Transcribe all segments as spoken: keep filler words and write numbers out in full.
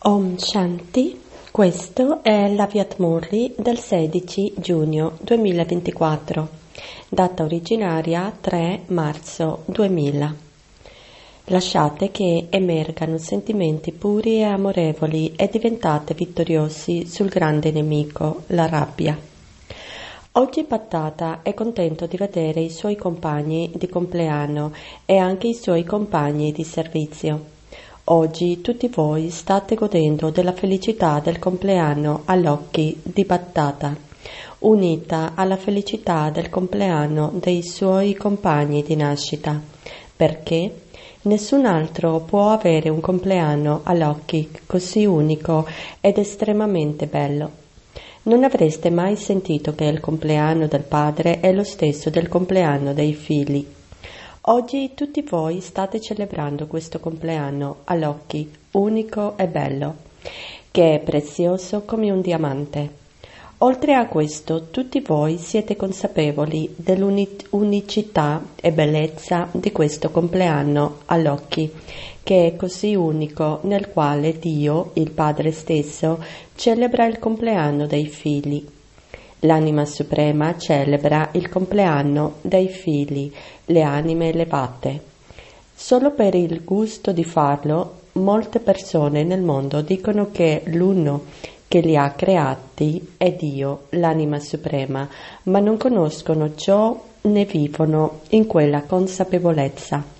Om Shanti, questo è l'Avyat Murli del sedici giugno duemilaventiquattro, data originaria tre marzo duemila. Lasciate che emergano sentimenti puri e amorevoli e diventate vittoriosi sul grande nemico, la rabbia. Oggi Pattata è contento di vedere i suoi compagni di compleanno e anche i suoi compagni di servizio. Oggi tutti voi state godendo della felicità del compleanno all'occhi di Pattata, unita alla felicità del compleanno dei suoi compagni di nascita, perché nessun altro può avere un compleanno all'occhi così unico ed estremamente bello. Non avreste mai sentito che il compleanno del padre è lo stesso del compleanno dei figli. Oggi tutti voi state celebrando questo compleanno all'occhi unico e bello, che è prezioso come un diamante. Oltre a questo, tutti voi siete consapevoli dell'unicità e bellezza di questo compleanno all'occhi, che è così unico, nel quale Dio, il Padre stesso, celebra il compleanno dei figli. L'anima suprema celebra il compleanno dei figli, le anime elevate. Solo per il gusto di farlo, molte persone nel mondo dicono che l'uno che li ha creati è Dio, l'anima suprema, ma non conoscono ciò né vivono in quella consapevolezza.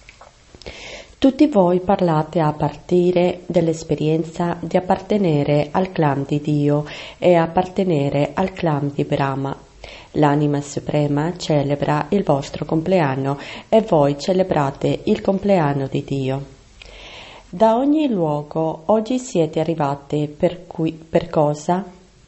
Tutti voi parlate a partire dell'esperienza di appartenere al clan di Dio e appartenere al clan di Brahma. L'anima suprema celebra il vostro compleanno e voi celebrate il compleanno di Dio. Da ogni luogo oggi siete arrivati per, cui, per cosa?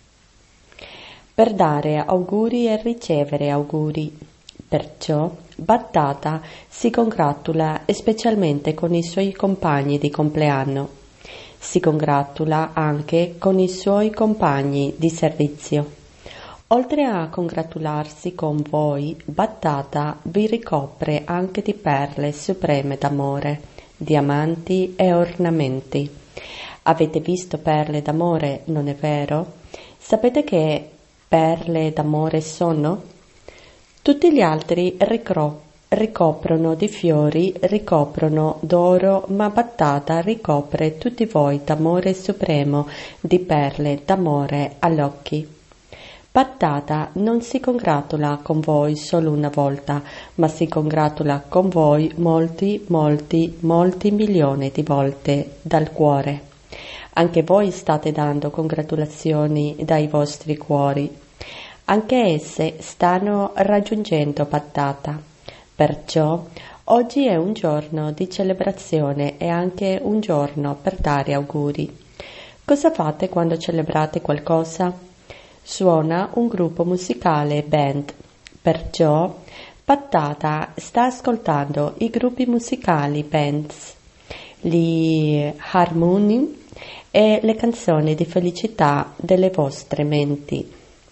Per dare auguri e ricevere auguri. Perciò Pattata si congratula specialmente con i suoi compagni di compleanno. Si congratula anche con i suoi compagni di servizio. Oltre a congratularsi con voi, Pattata vi ricopre anche di perle supreme d'amore, diamanti e ornamenti. Avete visto perle d'amore, non è vero? Sapete che perle d'amore sono? Tutti gli altri ricro- ricoprono di fiori, ricoprono d'oro, ma Pattata ricopre tutti voi d'amore supremo, di perle d'amore all'occhi. Pattata non si congratula con voi solo una volta, ma si congratula con voi molti, molti, molti milioni di volte dal cuore. Anche voi state dando congratulazioni dai vostri cuori. Anche esse stanno raggiungendo Pattata. Perciò oggi è un giorno di celebrazione e anche un giorno per dare auguri. Cosa fate quando celebrate qualcosa? Suona un gruppo musicale band. Perciò Pattata sta ascoltando i gruppi musicali bands, gli armoni e le canzoni di felicità delle vostre menti.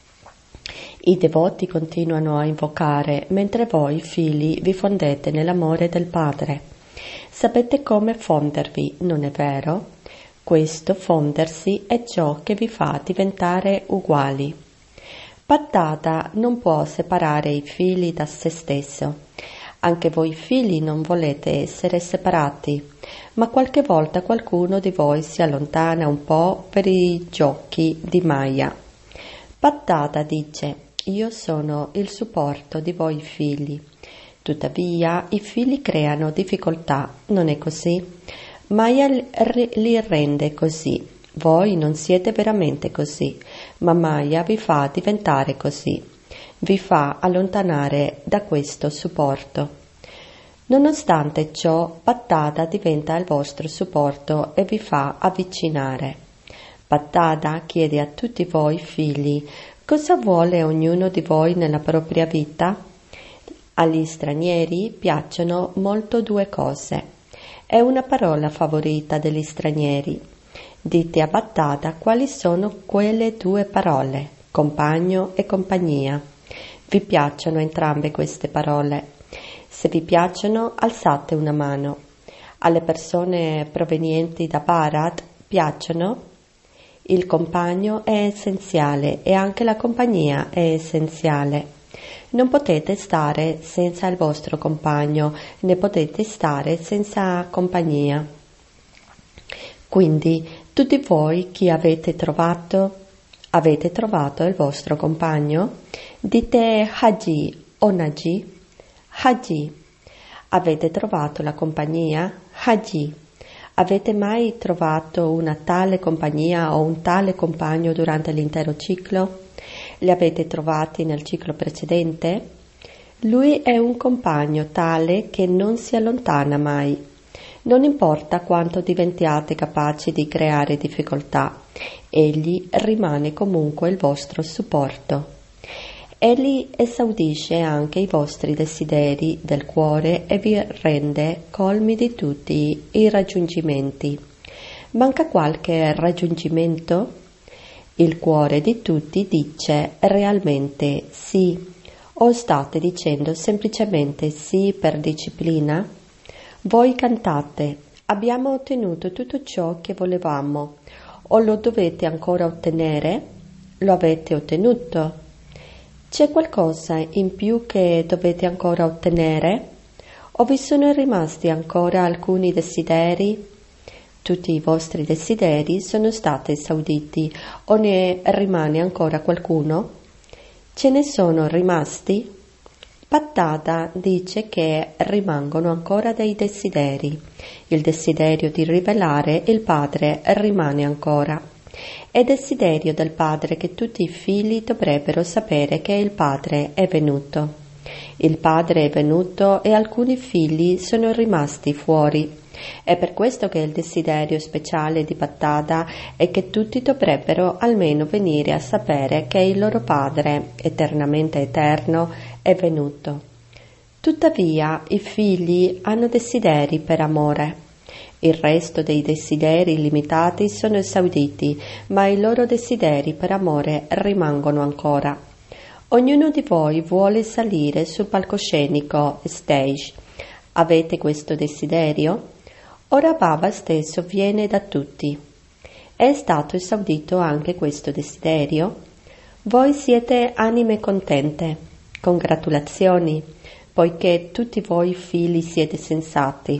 I devoti continuano a invocare, mentre voi, figli, vi fondete nell'amore del Padre. Sapete come fondervi, non è vero? Questo fondersi è ciò che vi fa diventare uguali. Pattata non può separare i figli da se stesso. Anche voi figli non volete essere separati, ma qualche volta qualcuno di voi si allontana un po' per i giochi di Maya. Pattata dice: io sono il supporto di voi figli. Tuttavia i figli creano difficoltà, non è così? Maya li rende così. Voi non siete veramente così, ma Maya vi fa diventare così. Vi fa allontanare da questo supporto. Nonostante ciò, Pattata diventa il vostro supporto e vi fa avvicinare. Pattata chiede a tutti voi figli: cosa vuole ognuno di voi nella propria vita? Agli stranieri piacciono molto due cose. È una parola favorita degli stranieri. Dite a Pattata quali sono quelle due parole, compagno e compagnia. Vi piacciono entrambe queste parole? Se vi piacciono, alzate una mano. Alle persone provenienti da Bharat piacciono? Il compagno è essenziale e anche la compagnia è essenziale. Non potete stare senza il vostro compagno, né potete stare senza compagnia. Quindi, tutti voi chi avete trovato? Avete trovato il vostro compagno? Dite Haji o Naji? Haji. Avete trovato la compagnia? Haji. Avete mai trovato una tale compagnia o un tale compagno durante l'intero ciclo? Li avete trovati nel ciclo precedente? Lui è un compagno tale che non si allontana mai. Non importa quanto diventiate capaci di creare difficoltà, egli rimane comunque il vostro supporto. Egli esaudisce anche i vostri desideri del cuore e vi rende colmi di tutti i raggiungimenti. Manca qualche raggiungimento? Il cuore di tutti dice realmente sì, o state dicendo semplicemente sì per disciplina? Voi cantate, abbiamo ottenuto tutto ciò che volevamo, o lo dovete ancora ottenere? Lo avete ottenuto? C'è qualcosa in più che dovete ancora ottenere? O vi sono rimasti ancora alcuni desideri? Tutti i vostri desideri sono stati esauditi, o ne rimane ancora qualcuno? Ce ne sono rimasti? Pattata dice che rimangono ancora dei desideri. Il desiderio di rivelare il Padre rimane ancora. È desiderio del Padre che tutti i figli dovrebbero sapere che il Padre è venuto. Il Padre è venuto e alcuni figli sono rimasti fuori. È per questo che il desiderio speciale di Pattata è che tutti dovrebbero almeno venire a sapere che il loro Padre, eternamente eterno, è venuto. Tuttavia i figli hanno desideri per amore. Il resto dei desideri limitati sono esauditi, ma i loro desideri per amore rimangono ancora. Ognuno di voi vuole salire sul palcoscenico, stage. Avete questo desiderio? Ora Baba stesso viene da tutti. È stato esaudito anche questo desiderio? Voi siete anime contente. Congratulazioni, poiché tutti voi figli siete sensati.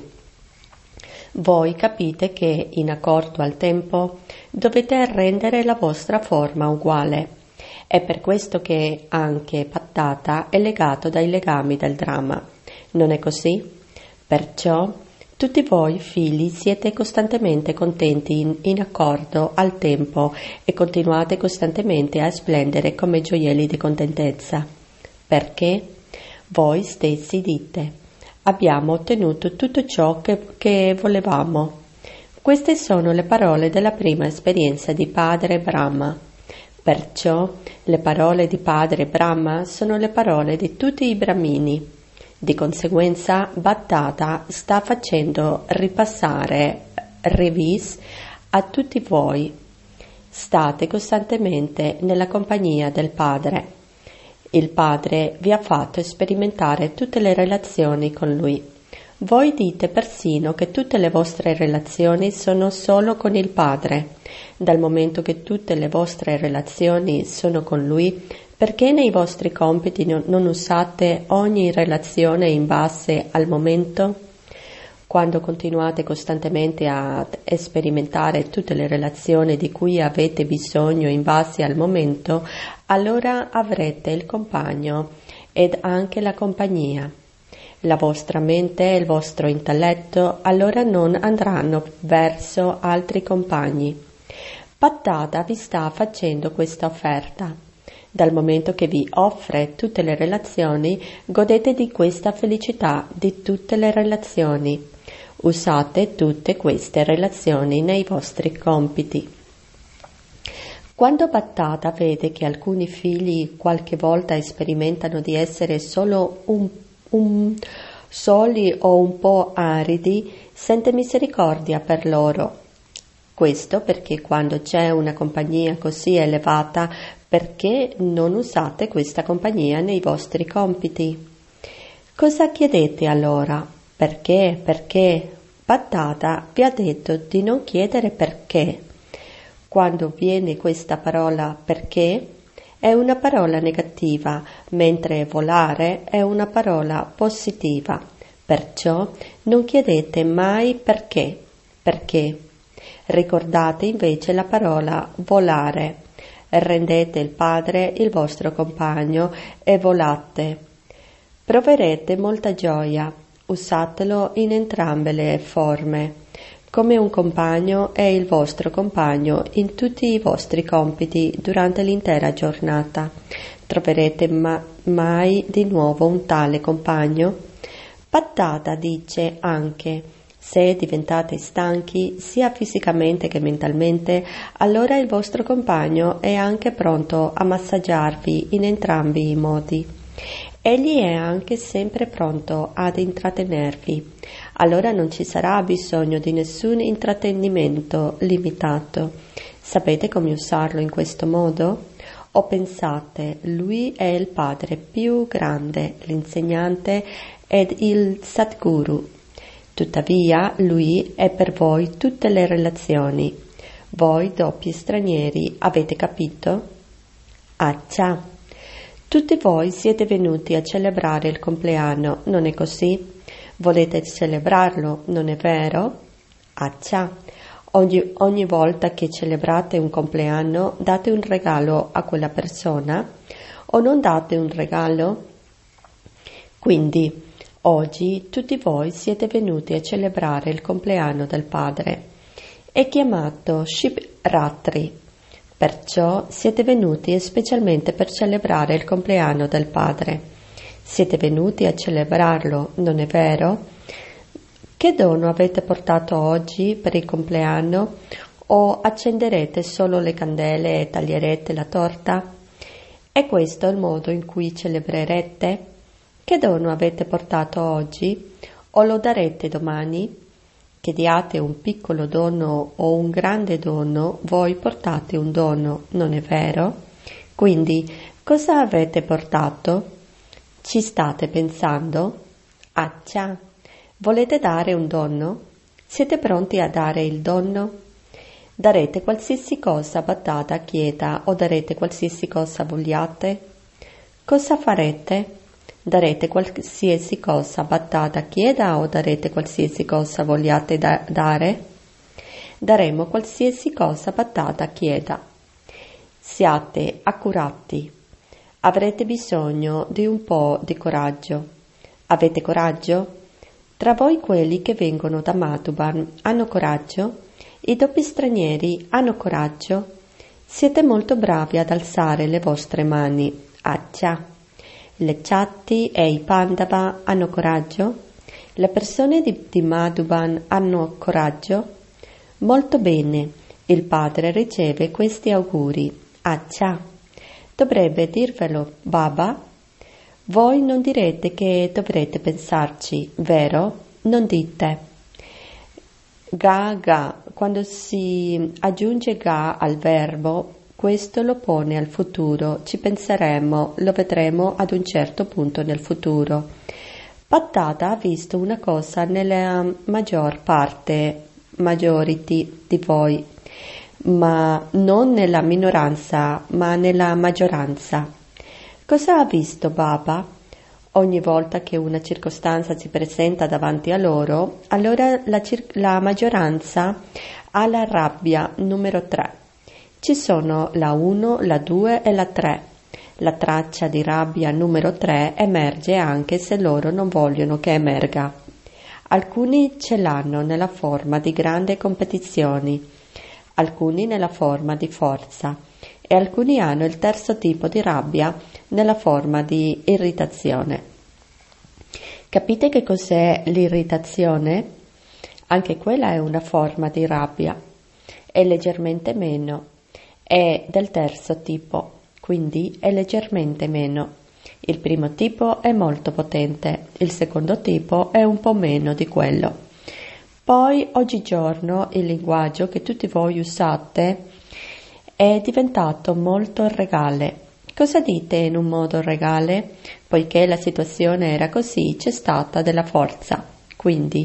Voi capite che, in accordo al tempo, dovete rendere la vostra forma uguale. È per questo che anche Pattata è legato dai legami del dramma. Non è così? Perciò tutti voi figli siete costantemente contenti in, in accordo al tempo e continuate costantemente a splendere come gioielli di contentezza. Perché? Voi stessi dite, abbiamo ottenuto tutto ciò che, che volevamo. Queste sono le parole della prima esperienza di Padre Brahma. Perciò le parole di Padre Brahma sono le parole di tutti i Brahmini. Di conseguenza, Bhattata sta facendo ripassare revis a tutti voi. State costantemente nella compagnia del Padre. Il Padre vi ha fatto sperimentare tutte le relazioni con Lui. Voi dite persino che tutte le vostre relazioni sono solo con il Padre. Dal momento che tutte le vostre relazioni sono con Lui, perché nei vostri compiti non usate ogni relazione in base al momento? Quando continuate costantemente a sperimentare tutte le relazioni di cui avete bisogno in base al momento, allora avrete il compagno ed anche la compagnia. La vostra mente e il vostro intelletto allora non andranno verso altri compagni. Pattata vi sta facendo questa offerta. Dal momento che vi offre tutte le relazioni, godete di questa felicità di tutte le relazioni. Usate tutte queste relazioni nei vostri compiti. Quando Pattata vede che alcuni figli qualche volta sperimentano di essere solo un, un soli o un po' aridi, sente misericordia per loro. Questo perché quando c'è una compagnia così elevata, perché non usate questa compagnia nei vostri compiti? Cosa chiedete allora? Perché? Perché? Patata vi ha detto di non chiedere perché. Quando viene questa parola perché, è una parola negativa, mentre volare è una parola positiva. Perciò non chiedete mai perché, perché. Ricordate invece la parola volare. Rendete il Padre il vostro compagno e volate. Proverete molta gioia. Usatelo in entrambe le forme. Come un compagno è il vostro compagno in tutti i vostri compiti durante l'intera giornata. Troverete ma- mai di nuovo un tale compagno? Patata dice anche: se diventate stanchi, sia fisicamente che mentalmente, allora il vostro compagno è anche pronto a massaggiarvi in entrambi i modi. Egli è anche sempre pronto ad intrattenervi. Allora non ci sarà bisogno di nessun intrattenimento limitato. Sapete come usarlo in questo modo? O pensate, lui è il Padre più grande, l'insegnante ed il Sadguru. Tuttavia, lui è per voi tutte le relazioni. Voi, doppi stranieri, avete capito? Accia! Tutti voi siete venuti a celebrare il compleanno, non è così? Volete celebrarlo, non è vero? Accia! Ogni, ogni volta che celebrate un compleanno, date un regalo a quella persona o non date un regalo? Quindi, oggi tutti voi siete venuti a celebrare il compleanno del Padre. È chiamato Shivratri. Perciò siete venuti specialmente per celebrare il compleanno del Padre. Siete venuti a celebrarlo, non è vero? Che dono avete portato oggi per il compleanno? O accenderete solo le candele e taglierete la torta? È questo il modo in cui celebrerete? Che dono avete portato oggi? O lo darete domani? Che diate un piccolo dono o un grande dono, voi portate un dono, non è vero? Quindi, cosa avete portato? Ci state pensando? Accia! Volete dare un dono? Siete pronti a dare il dono? Darete qualsiasi cosa Patata chieda o darete qualsiasi cosa vogliate? Cosa farete? Darete qualsiasi cosa Patata chieda o darete qualsiasi cosa vogliate da- dare? Daremo qualsiasi cosa Patata chieda. Siate accurati. Avrete bisogno di un po' di coraggio. Avete coraggio? Tra voi quelli che vengono da Madhuban hanno coraggio? I doppi stranieri hanno coraggio? Siete molto bravi ad alzare le vostre mani. Accia! Le Chatti e i Pandava hanno coraggio? Le persone di, di Madhuban hanno coraggio? Molto bene, il padre riceve questi auguri. Accia! Dovrebbe dirvelo, Baba? Voi non direte che dovrete pensarci, vero? Non dite. Ga ga, quando si aggiunge ga al verbo, questo lo pone al futuro, ci penseremo, lo vedremo ad un certo punto nel futuro. Patata ha visto una cosa nella maggior parte, majority di voi, ma non nella minoranza, ma nella maggioranza. Cosa ha visto Baba? Ogni volta che una circostanza si presenta davanti a loro, allora la, cir- la maggioranza ha la rabbia numero tre. Ci sono la uno, la due e la tre. La traccia di rabbia numero tre emerge anche se loro non vogliono che emerga. Alcuni ce l'hanno nella forma di grandi competizioni, alcuni nella forma di forza e alcuni hanno il terzo tipo di rabbia nella forma di irritazione. Capite che cos'è l'irritazione? Anche quella è una forma di rabbia. È leggermente meno. È del terzo tipo, quindi è leggermente meno. Il primo tipo è molto potente, il secondo tipo è un po' meno di quello. Poi oggigiorno il linguaggio che tutti voi usate è diventato molto regale. Cosa dite in un modo regale? Poiché la situazione era così, c'è stata della forza. Quindi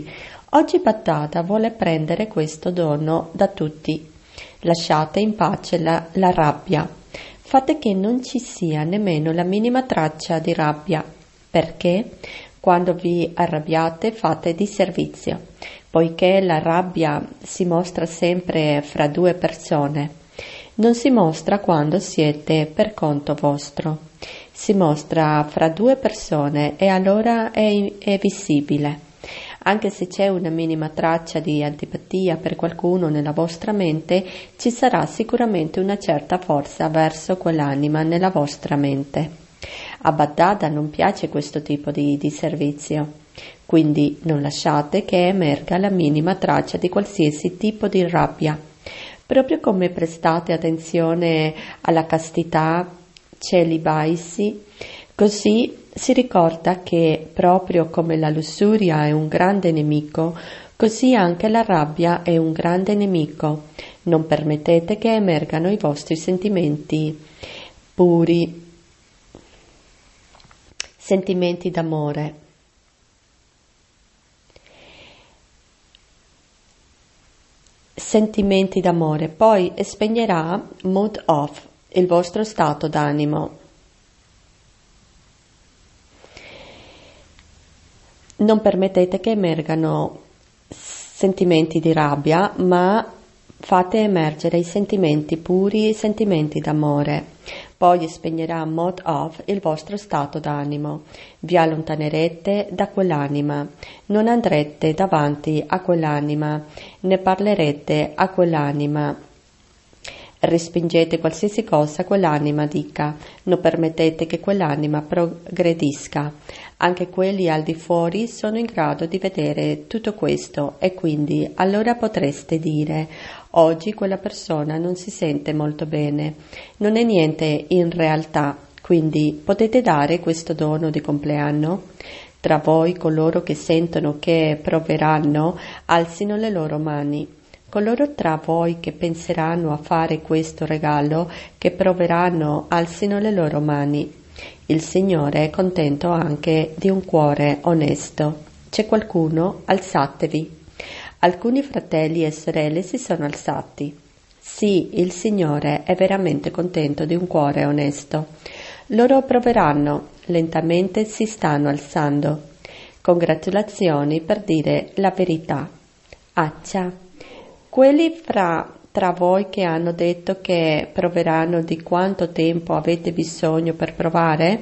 Oggi Battata vuole prendere questo dono da tutti. Lasciate in pace la, la rabbia. Fate che non ci sia nemmeno la minima traccia di rabbia, perché quando vi arrabbiate fate disservizio, poiché la rabbia si mostra sempre fra due persone. Non si mostra quando siete per conto vostro, si mostra fra due persone e allora è, è visibile. Anche se c'è una minima traccia di antipatia per qualcuno nella vostra mente, ci sarà sicuramente una certa forza verso quell'anima nella vostra mente. A Baddada non piace questo tipo di, di servizio, quindi non lasciate che emerga la minima traccia di qualsiasi tipo di rabbia. Proprio come prestate attenzione alla castità, celibaisi, così si ricorda che proprio come la lussuria è un grande nemico, così anche la rabbia è un grande nemico. Non permettete che emergano i vostri sentimenti puri, sentimenti d'amore. Sentimenti d'amore, poi spegnerà mood off, il vostro stato d'animo. Non permettete che emergano sentimenti di rabbia, ma fate emergere i sentimenti puri, i sentimenti d'amore. Poi spegnerà mod off il vostro stato d'animo. Vi allontanerete da quell'anima, non andrete davanti a quell'anima, ne parlerete a quell'anima. Respingete qualsiasi cosa quell'anima dica, non permettete che quell'anima progredisca. Anche quelli al di fuori sono in grado di vedere tutto questo e quindi allora potreste dire: oggi quella persona non si sente molto bene, non è niente in realtà, quindi potete dare questo dono di compleanno? Tra voi coloro che sentono che proveranno, alzino le loro mani. Coloro tra voi che penseranno a fare questo regalo, che proveranno, alzino le loro mani. Il Signore è contento anche di un cuore onesto. C'è qualcuno? Alzatevi. Alcuni fratelli e sorelle si sono alzati. Sì, il Signore è veramente contento di un cuore onesto. Loro proveranno, lentamente si stanno alzando. Congratulazioni per dire la verità. Accia. Quelli fra tra voi che hanno detto che proveranno, di quanto tempo avete bisogno per provare?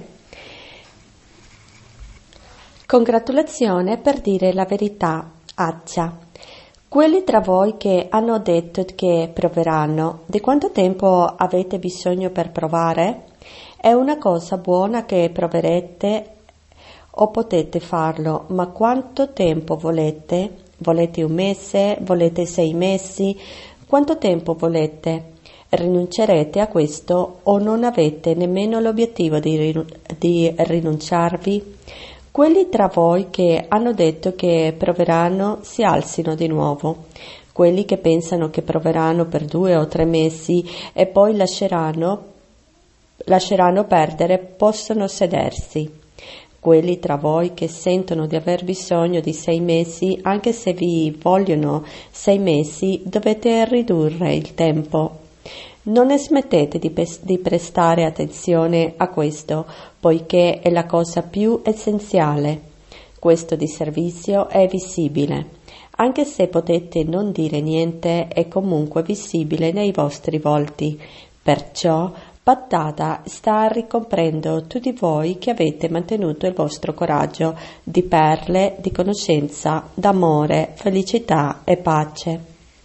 Congratulazione per dire la verità, accia. Quelli tra voi che hanno detto che proveranno, di quanto tempo avete bisogno per provare? È una cosa buona che proverete o potete farlo, ma quanto tempo volete? Volete un mese? Volete sei mesi? Quanto tempo volete? Rinuncerete a questo o non avete nemmeno l'obiettivo di, rin- di rinunciarvi? Quelli tra voi che hanno detto che proveranno si alzino di nuovo. Quelli che pensano che proveranno per due o tre mesi e poi lasceranno, lasceranno perdere possono sedersi. Quelli tra voi che sentono di aver bisogno di sei mesi, anche se vi vogliono sei mesi, dovete ridurre il tempo. Non smettete di, pes- di prestare attenzione a questo, poiché è la cosa più essenziale. Questo di servizio è visibile. Anche se potete non dire niente, è comunque visibile nei vostri volti. Perciò Baddada sta ricomprendo tutti voi che avete mantenuto il vostro coraggio di perle, di conoscenza, d'amore, felicità e pace.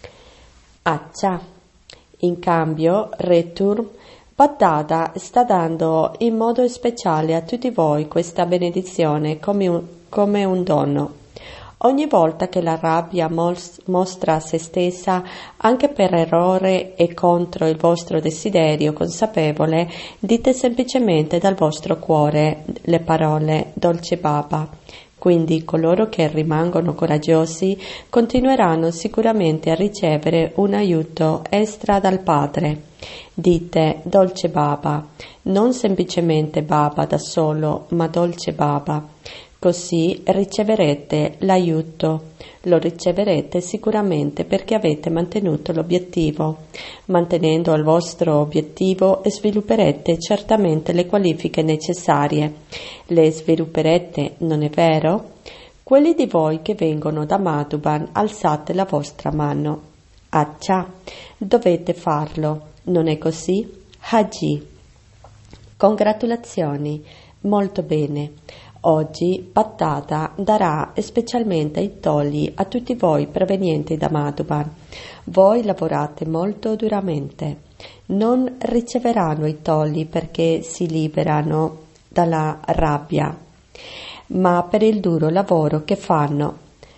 Accia. In cambio, Return, Baddada sta dando in modo speciale a tutti voi questa benedizione come un, come un dono. Ogni volta che la rabbia mos- mostra se stessa, anche per errore e contro il vostro desiderio consapevole, dite semplicemente dal vostro cuore le parole Dolce Baba. Quindi coloro che rimangono coraggiosi continueranno sicuramente a ricevere un aiuto extra dal Padre. Dite Dolce Baba, non semplicemente Baba da solo, ma Dolce Baba. Così riceverete l'aiuto. Lo riceverete sicuramente perché avete mantenuto l'obiettivo. Mantenendo il vostro obiettivo svilupperete certamente le qualifiche necessarie. Le svilupperete, non è vero? Quelli di voi che vengono da Madhuban, alzate la vostra mano. Ah già, dovete farlo, non è così? Haji. Congratulazioni, molto bene. Oggi Pattata darà specialmente i togli a tutti voi provenienti da Madhuban. Voi lavorate molto duramente. Non riceveranno i togli perché si liberano dalla rabbia, ma per il duro lavoro che fanno.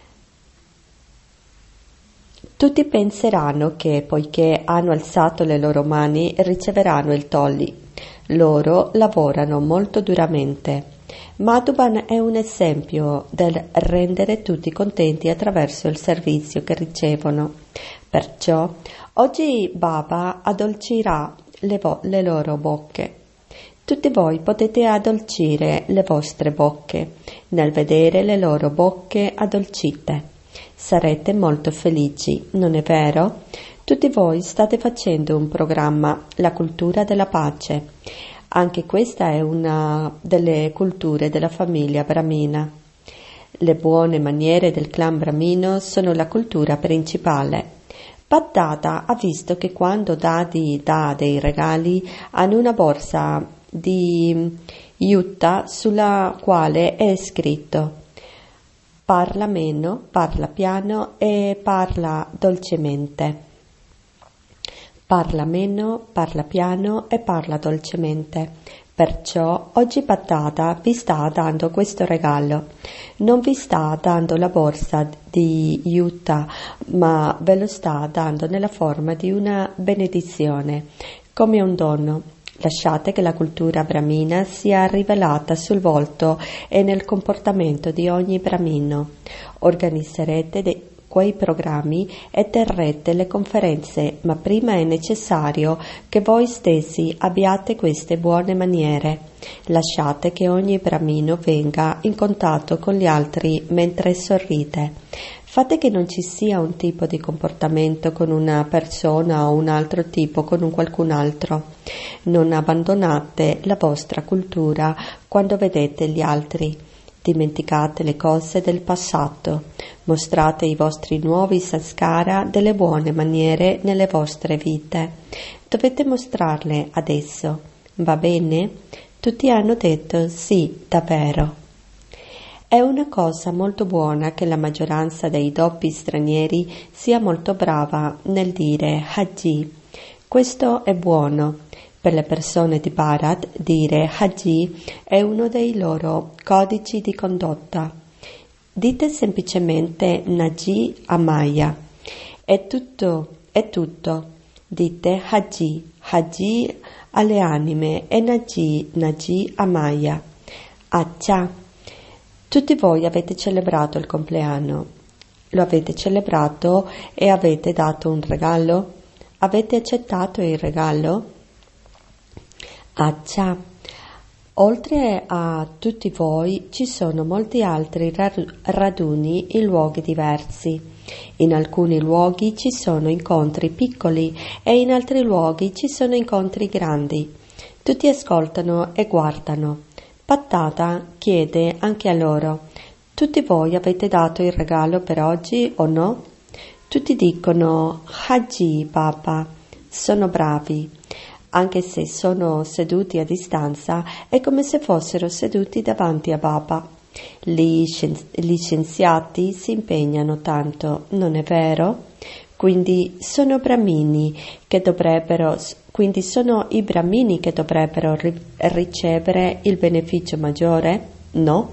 Tutti penseranno che, poiché hanno alzato le loro mani, riceveranno il togli. Loro lavorano molto duramente. Madhuban è un esempio del rendere tutti contenti attraverso il servizio che ricevono. Perciò oggi Baba addolcirà le, vo- le loro bocche. Tutti voi potete addolcire le vostre bocche nel vedere le loro bocche addolcite. Sarete molto felici, non è vero? Tutti voi state facendo un programma, la cultura della pace. Anche questa è una delle culture della famiglia Brahmina. Le buone maniere del clan Brahmino sono la cultura principale. Pattata ha visto che quando Dadi dà dei regali hanno una borsa di jutta sulla quale è scritto: parla meno, parla piano e parla dolcemente. Parla meno, parla piano e parla dolcemente. Perciò oggi Pattata vi sta dando questo regalo. Non vi sta dando la borsa di jutta, ma ve lo sta dando nella forma di una benedizione, come un dono. Lasciate che la cultura brahmina sia rivelata sul volto e nel comportamento di ogni brahmino. Organizzerete dei quei programmi e terrete le conferenze, ma prima è necessario che voi stessi abbiate queste buone maniere. Lasciate che ogni brahmino venga in contatto con gli altri mentre sorride. Fate che non ci sia un tipo di comportamento con una persona o un altro tipo con un qualcun altro. Non abbandonate la vostra cultura quando vedete gli altri. Dimenticate le cose del passato. Mostrate i vostri nuovi sanskara delle buone maniere nelle vostre vite. Dovete mostrarle adesso. Va bene? Tutti hanno detto sì, davvero. È una cosa molto buona che la maggioranza dei doppi stranieri sia molto brava nel dire Haji. Questo è buono. Per le persone di Bharat dire Haji è uno dei loro codici di condotta. Dite semplicemente Naji Amaya. È tutto, è tutto. Dite Haji, Haji alle anime e Naji, Naji Amaya. Accia. Tutti voi avete celebrato il compleanno. Lo avete celebrato e avete dato un regalo? Avete accettato il regalo? Accia. Oltre a tutti voi ci sono molti altri raduni in luoghi diversi. In alcuni luoghi ci sono incontri piccoli e in altri luoghi ci sono incontri grandi. Tutti ascoltano e guardano. Pattata chiede anche a loro: tutti voi avete dato il regalo per oggi o no? Tutti dicono Haji Baba, sono bravi. Anche se sono seduti a distanza, è come se fossero seduti davanti a Baba. Gli scienziati si impegnano tanto, non è vero? Quindi sono brahmini che dovrebbero, quindi sono i brahmini che dovrebbero ri- ricevere il beneficio maggiore? No?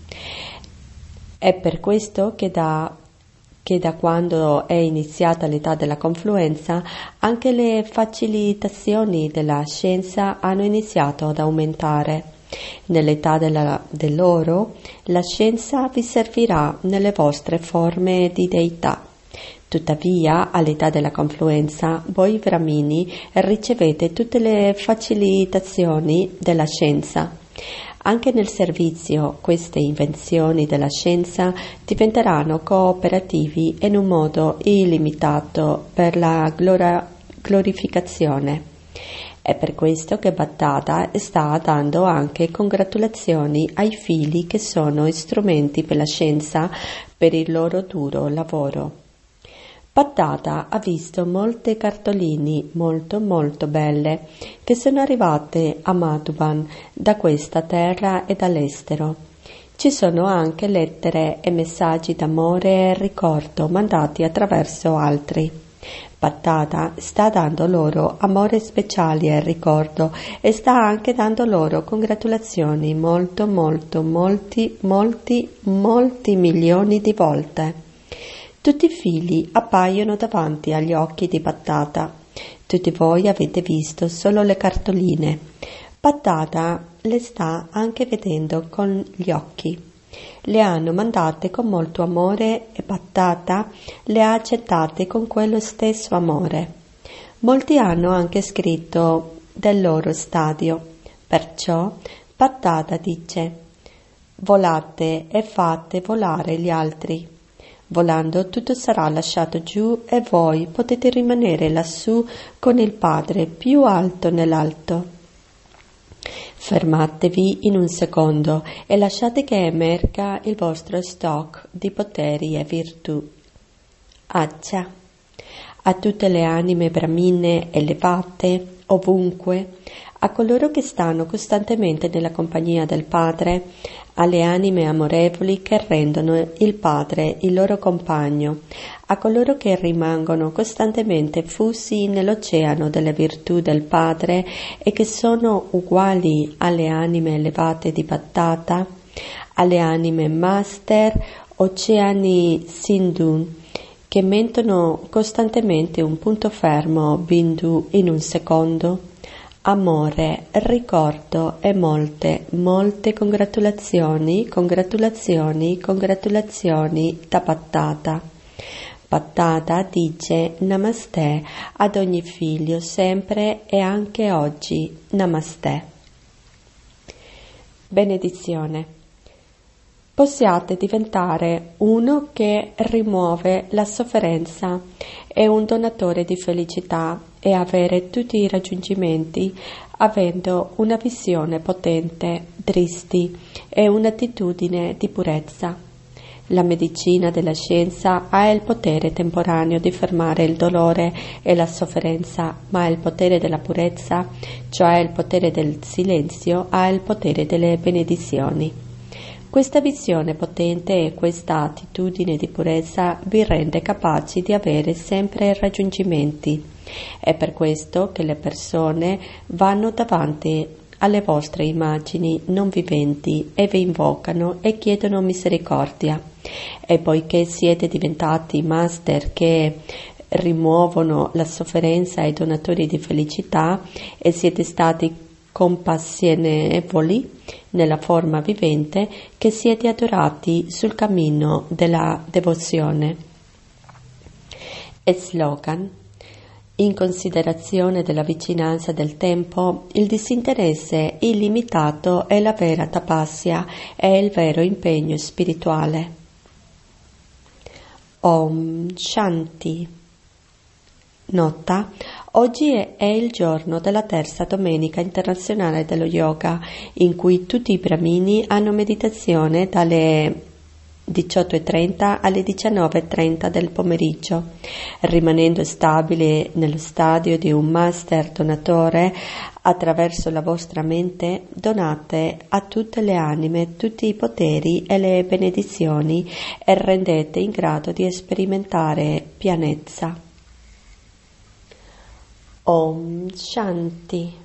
È per questo che da che da quando è iniziata l'età della confluenza anche le facilitazioni della scienza hanno iniziato ad aumentare. Nell'età della, dell'oro la scienza vi servirà nelle vostre forme di deità. Tuttavia, all'età della confluenza, voi brahmini ricevete tutte le facilitazioni della scienza. Anche nel servizio queste invenzioni della scienza diventeranno cooperativi in un modo illimitato per la glora- glorificazione. È per questo che Battada sta dando anche congratulazioni ai figli che sono strumenti per la scienza per il loro duro lavoro. Battada ha visto molte cartoline molto molto belle che sono arrivate a Madhuban da questa terra e dall'estero. Ci sono anche lettere e messaggi d'amore e ricordo mandati attraverso altri. Battada sta dando loro amore speciali e ricordo e sta anche dando loro congratulazioni molto molto molti molti molti milioni di volte. Tutti i figli appaiono davanti agli occhi di Battada. Tutti voi avete visto solo le cartoline. Battada le sta anche vedendo con gli occhi. Le hanno mandate con molto amore e Battada le ha accettate con quello stesso amore. Molti hanno anche scritto del loro stadio. Perciò Battada dice: volate e fate volare gli altri. Volando tutto sarà lasciato giù e voi potete rimanere lassù con il Padre più alto nell'alto. Fermatevi in un secondo e lasciate che emerga il vostro stock di poteri e virtù. Accia. A tutte le anime brahmine elevate, ovunque, a coloro che stanno costantemente nella compagnia del Padre, alle anime amorevoli che rendono il Padre il loro compagno, a coloro che rimangono costantemente fusi nell'oceano delle virtù del Padre e che sono uguali alle anime elevate di Battada, alle anime master, oceani Sindhu, che mettono costantemente un punto fermo Bindu in un secondo. Amore, ricordo e molte, molte congratulazioni, congratulazioni, congratulazioni da Battada. Battada dice Namaste ad ogni figlio sempre e anche oggi. Namaste. Benedizione. Possiate diventare uno che rimuove la sofferenza e un donatore di felicità e avere tutti i raggiungimenti avendo una visione potente, dristi e un'attitudine di purezza. La medicina della scienza ha il potere temporaneo di fermare il dolore e la sofferenza, ma il potere della purezza, cioè il potere del silenzio, ha il potere delle benedizioni. Questa visione potente e questa attitudine di purezza vi rende capaci di avere sempre raggiungimenti. È per questo che le persone vanno davanti alle vostre immagini non viventi e vi invocano e chiedono misericordia. E poiché siete diventati master che rimuovono la sofferenza ai donatori di felicità e siete stati compassionevoli nella forma vivente, che siete adorati sul cammino della devozione. E slogan: in considerazione della vicinanza del tempo, il disinteresse illimitato è la vera tapasya, è il vero impegno spirituale. Om Shanti. Nota: oggi è il giorno della terza domenica internazionale dello yoga, in cui tutti i brahmini hanno meditazione dalle diciotto e trenta alle diciannove e trenta del pomeriggio. Rimanendo stabili nello stadio di un master donatore, attraverso la vostra mente donate a tutte le anime tutti i poteri e le benedizioni e rendete in grado di sperimentare pienezza. Om Shanti.